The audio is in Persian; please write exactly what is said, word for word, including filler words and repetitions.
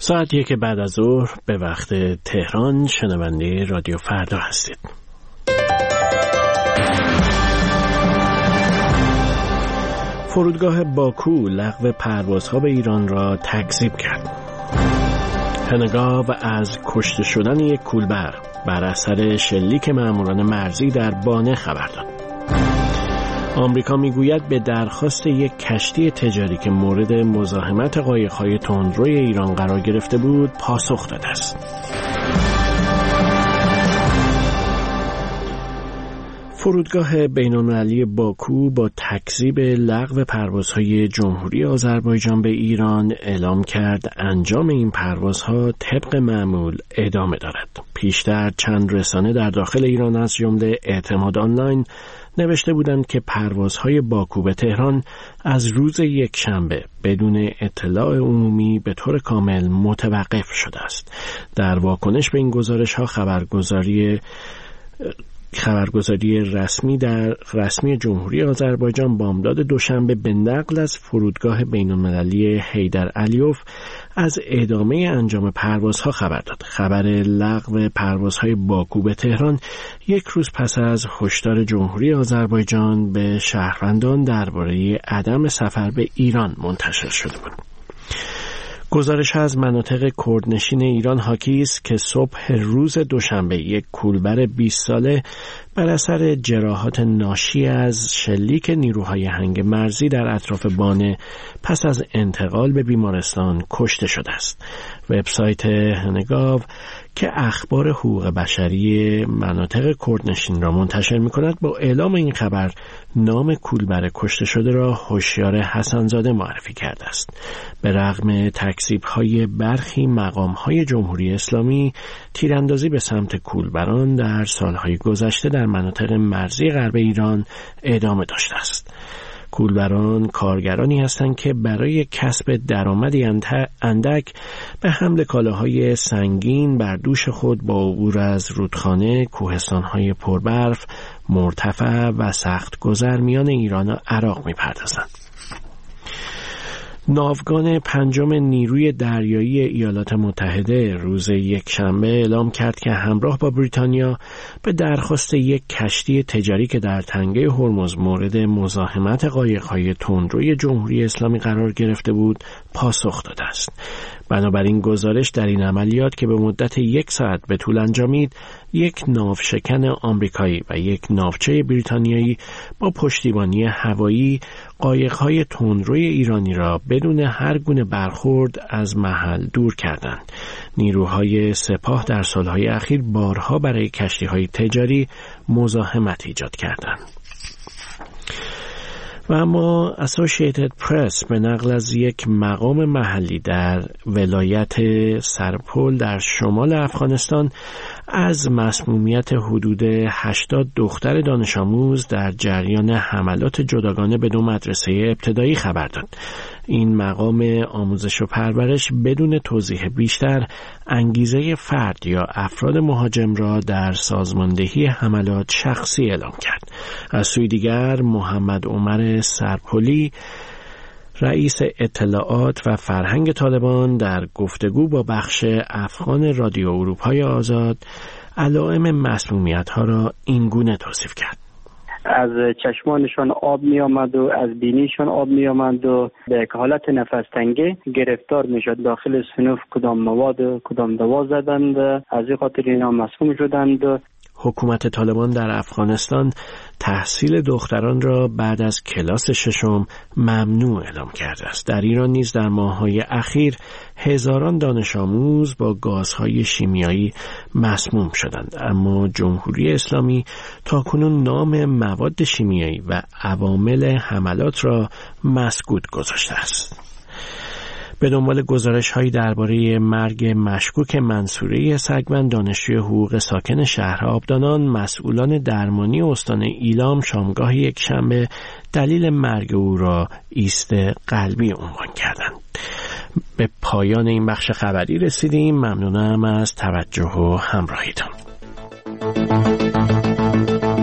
ساعت یک بعد از ظهر به وقت تهران شنونده رادیو فردا هستید. فرودگاه باکو لغو پروازها به ایران را تکذیب کرد. هنگاو از کشته شدن یک کولبر بر اثر شلیک ماموران مرزی در بانه خبر داد. آمریکا میگوید به درخواست یک کشتی تجاری که مورد مزاحمت قایق‌های تندروی ایران قرار گرفته بود پاسخ داده است. فرودگاه بین‌المللی باکو با تکذیب لغو پروازهای جمهوری آذربایجان به ایران اعلام کرد انجام این پروازها طبق معمول ادامه دارد. پیشتر چند رسانه در داخل ایران از جمله اعتماد آنلاین نوشته بودند که پروازهای باکو به تهران از روز یکشنبه بدون اطلاع عمومی به طور کامل متوقف شده است. در واکنش به این گزارش‌ها خبرگزاری خبرگزاری رسمی در رسمی جمهوری آذربایجان بامداد دوشنبه به نقل از فرودگاه بین‌المللی حیدر علیوف از ادامه انجام پروازها خبر داد. خبر لغو پروازهای باکو به تهران یک روز پس از هشدار جمهوری آذربایجان به شهروندان درباره عدم سفر به ایران منتشر شده بود. گزارش از مناطق کردنشین ایران حاکی است که صبح روز دوشنبه یک کولبر بیست ساله بر اثر جراحات ناشی از شلیک نیروهای هنگ مرزی در اطراف بانه پس از انتقال به بیمارستان کشته شده است. وبسایت هنگاو که اخبار حقوق بشری مناطق کردنشین را منتشر می‌کند با اعلام این خبر نام کولبر کشته شده را هوشیار حسن‌زاده معرفی کرده است. به رغم تکذیب‌های برخی مقام‌های جمهوری اسلامی، تیراندازی به سمت کولبران در سال‌های گذشته در مناطق مرزی غرب ایران ادامه داشته است. کولبران کارگرانی هستند که برای کسب درآمدی اندک به حمل کالاهای سنگین بر دوش خود با عبور از رودخانه، کوهستان‌های پربرف، مرتفع و سخت گذر میان ایران و عراق می‌پردازند. ناوگان پنجم نیروی دریایی ایالات متحده روز یکشنبه اعلام کرد که همراه با بریتانیا به درخواست یک کشتی تجاری که در تنگه هرمز مورد مزاحمت قایق‌های تندروی جمهوری اسلامی قرار گرفته بود پاسخ داده است. بنابراین گزارش در این عملیات که به مدت یک ساعت به طول انجامید، یک ناوشکن آمریکایی و یک ناوچه بریتانیایی با پشتیبانی هوایی قایق‌های تندروی ایرانی را بدون هر گونه برخورد از محل دور کردند. نیروهای سپاه در سالهای اخیر بارها برای کشتی‌های تجاری مزاحمت ایجاد کردند. و اما اسوسییتد پرس به نقل از یک مقام محلی در ولایت سرپل در شمال افغانستان از مسمومیت حدود هشتاد دختر دانش آموز در جریان حملات جداگانه به دو مدرسه ابتدایی خبر داد. این مقام آموزش و پرورش بدون توضیح بیشتر انگیزه فرد یا افراد مهاجم را در سازماندهی حملات شخصی اعلام کرد. از سوی دیگر محمد عمر سرپلی رئیس اطلاعات و فرهنگ طالبان در گفتگو با بخش افغان رادیو اروپای آزاد علائم مسمومیت‌ها را اینگونه توصیف کرد: از چشمانشان آب می آمد و از بینیشان آب می آمد و به حالت نفس تنگی گرفتار می شد. داخل صنف کدام مواد و کدام دوا زدند، از این خاطر اینا مسموم شدند. حکومت طالبان در افغانستان تحصیل دختران را بعد از کلاس ششم ممنوع اعلام کرده است. در ایران نیز در ماه‌های اخیر هزاران دانش آموز با گازهای شیمیایی مسموم شدند، اما جمهوری اسلامی تاکنون نام مواد شیمیایی و عوامل حملات را مسکوت گذاشته است. به دنبال گزارش‌هایی درباره مرگ مشکوک منصوره سگمن، دانشجوی حقوق ساکن شهر آبدانان، مسئولان درمانی استان ایلام شامگاه یکشنبه دلیل مرگ او را ایست قلبی عنوان کردند. به پایان این بخش خبری رسیدیم. ممنونم از توجه و همراهیتان.